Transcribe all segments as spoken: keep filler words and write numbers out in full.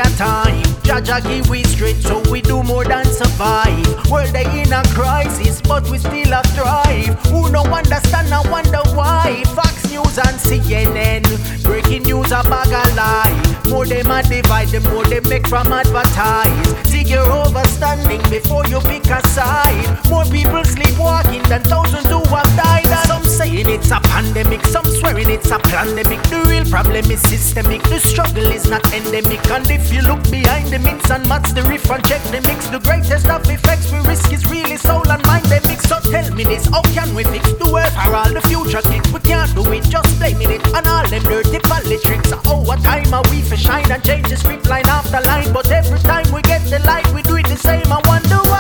a time. Jaja give we strength so we do more than survive. World they in a crisis but we still a thrive. Who no understand I wonder why. Fox News and C N N, breaking news a bag a lie. More them a divide, the more they make from advertise. Dig your overstanding before you pick a side. More people sleepwalking than thousands who have died. And some saying it's a pandemic, some swearing it's a pandemic. The real problem is systemic, the struggle is not endemic. And if you look behind the myths and match the riff and check the mix, the greatest of effects we risk is really soul and mind they mix. So tell me this, how can we fix the world for all the future kids? We can't do it, just blaming it on all them dirty politics. Oh, what time are we for shine and change the script line after line? But every time we get the light, we do it the same. I wonder why.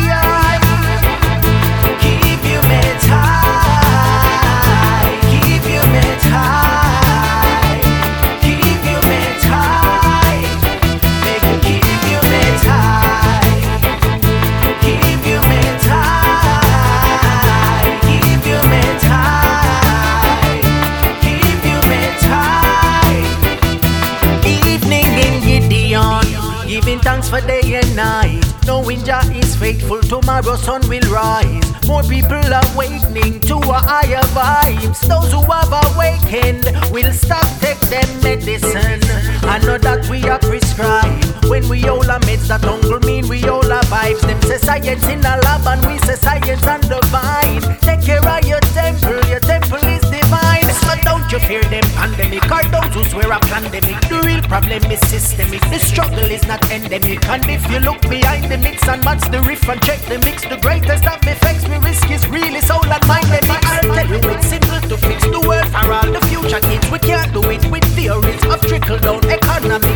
Keep your heads high, keep your heads high, keep your heads high, make you keep your heads high, keep your heads high, keep your heads high, keep your heads high. Evening in Gideon, giving thanks for day and night. Knowing Jah is faithful, tomorrow sun will rise. More people awakening to a higher vibes. Those who have awakened will stop take them medicine. I know that we are prescribed. When we all are meds, that don't mean we all are vibes. Them say science in a lab and we say science on the vine. Take care of your temple, your temple is divine. So don't you fear them pandemic or those who swear a pandemic. The real problem is systemic, the struggle is not endemic. And if you look behind the mix and match the riff and check the mix, the greatest of effects we risk is really soul and mind. I'll tell you it's simple to fix the world for all the future kids. We can't do it with theories of trickle down economy.